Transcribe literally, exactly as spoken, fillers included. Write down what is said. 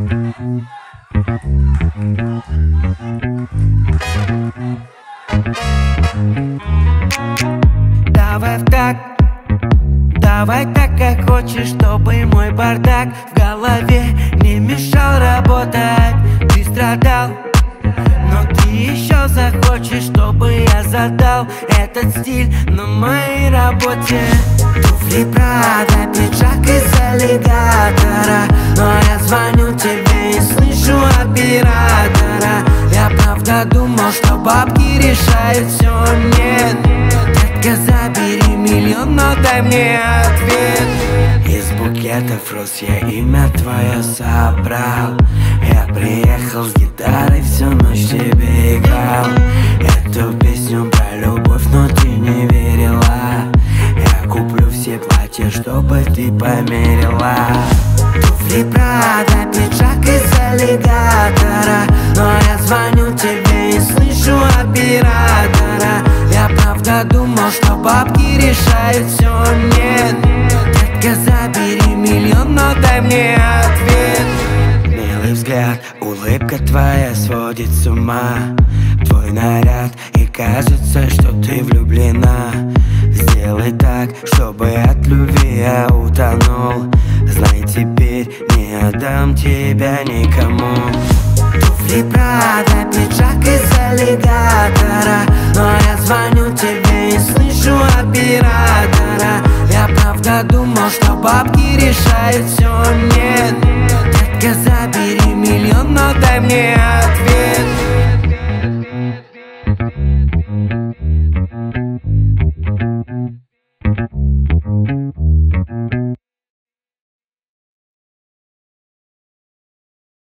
Давай в так, давай так, как хочешь, чтобы мой бардак в голове не мешал работать. Ты страдал, но ты еще захочешь, чтобы я задал этот стиль на моей работе. Туфли Прада, пиджак из аллигатора, но я звоню тебе и слышу оператора. Я правда думал, что бабки решают все, нет. Детка, забери миллион, но дай мне ответ. Из букетов роз я имя твое собрал. Я приехал с гитарой, всю ночь тебе играл эту песню про любовь, но ты не верила. Я куплю все платья, чтобы ты померила. Туфли Прада, пиджак из аллигатора, но я звоню тебе и слышу оператора. Я правда думал, что бабки решают все, нет. Детка, забери миллион, но дай мне ответ. Милый взгляд, улыбка твоя сводит с ума. Твой наряд, и кажется, что ты влюблена. Сделай так, чтобы от любви я утонул. Знай, теперь не отдам тебя никому. Туфли Прада, пиджак из аллигатора, но я звоню тебе и слышу оператора. Я правда думал, что бабки решают все, нет.